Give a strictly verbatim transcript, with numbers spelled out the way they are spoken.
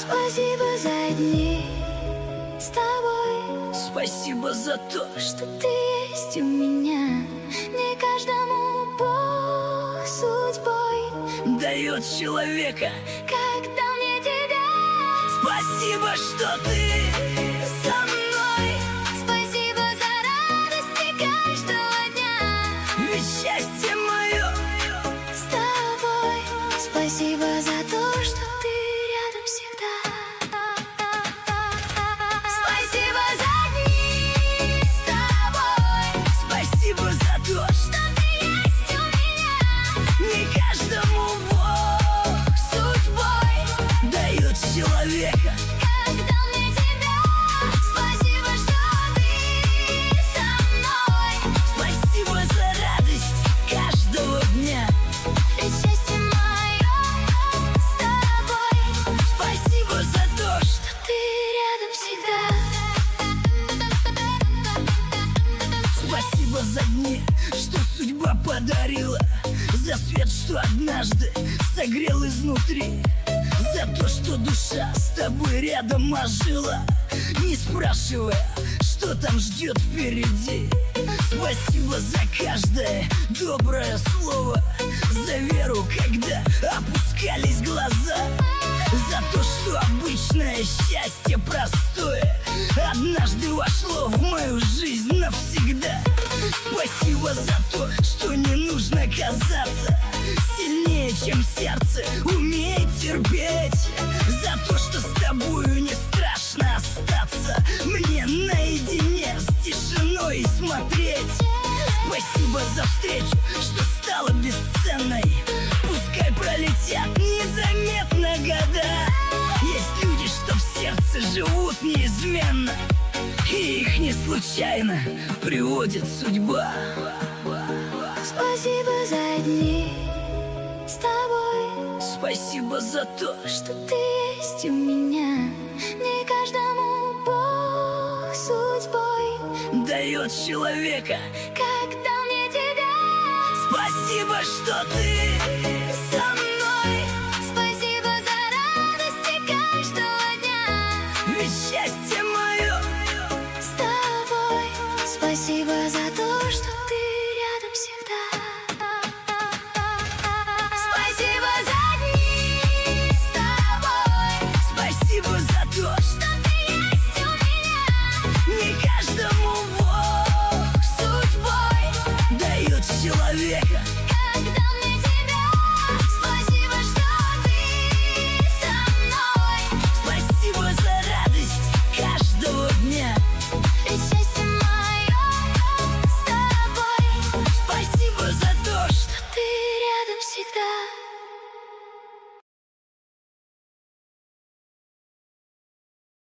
Спасибо за дни с тобой. Спасибо за то, что ты есть у меня. Не каждому Бог судьбой дает человека, как дал мне тебя. Спасибо, что ты со мной. Спасибо за радости каждого дня. Ведь счастье мое с тобой. Спасибо за то, что ты рядом всегда. Спасибо за дни с тобой. Спасибо за то, что ты есть у меня. не каждому Бог судьбой дает человека, как дал мне тебя. Спасибо, что ты со мной. Спасибо за радость каждого дня. Ведь счастье мое с тобой. Спасибо за то, что ты рядом всегда. Спасибо за дни, что судьба подарила, за свет, что однажды согрел изнутри, за то, что душа с тобой рядом ожила, не спрашивая, что там ждет впереди. Спасибо за каждое доброе слово, за веру, когда опускались глаза, за то, что обычное счастье простое однажды вошло в мою жизнь навсегда. Спасибо за то, что не нужно казаться сильнее, чем сердце умеет терпеть, за то, что с тобою не страшно остаться мне наедине с тишиной смотреть. Спасибо за встречу, что стала бесценной. Пускай пролетят незаметно года, есть люди, что в сердце живут неизменно, и их не случайно приводит судьба. Спасибо за дни с тобой. Спасибо за то, что ты есть у меня. Не каждому Бог судьбой дает человека, как дал мне тебя. Спасибо, что ты